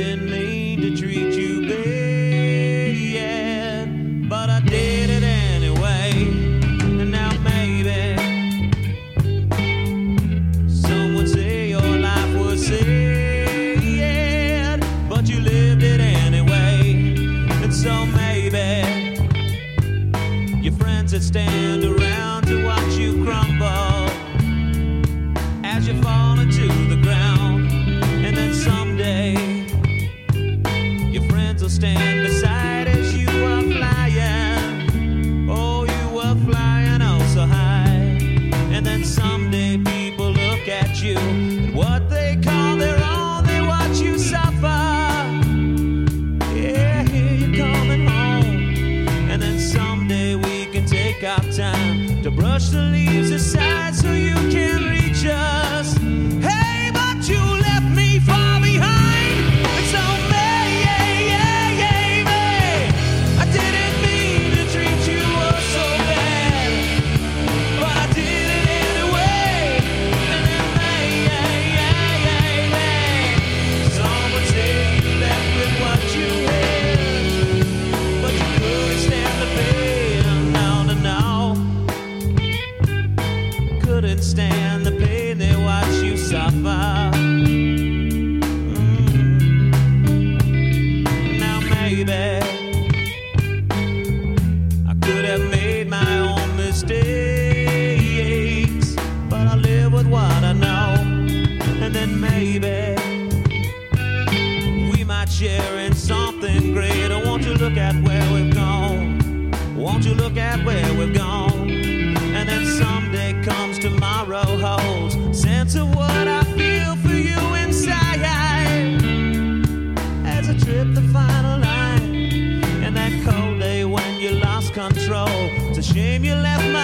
didn't mean to treat you bad, but I did it anyway. And now maybe some would say your life was sad, but you lived it anyway. And so maybe your friends that stand around to watch you crumble as you fall into the ground. And then someday your friends will stand beside as you are flying. Oh, you were flying oh so high. And then someday people look at you and what they call their own, they watch you suffer. Yeah, here you're coming home. And then someday we can take our time to brush the leaves aside so you can reach us. Hey, but you left me far behind. And so maybe I didn't mean to treat you oh so bad, but I did it anyway. And then maybe some would say you left with what you had, but you couldn't stand the pain. No, couldn't stand the pain. They watch you suffer. Now maybe I could have made my own mistakes, but I live with what I know. And then maybe we might share in something great. Oh, won't you look at where we've gone? Won't you look at where we've gone? And then someday comes tomorrow holds sense of what I feel for you inside as I trip the final line. And that cold day when you lost control, it's a shame you left my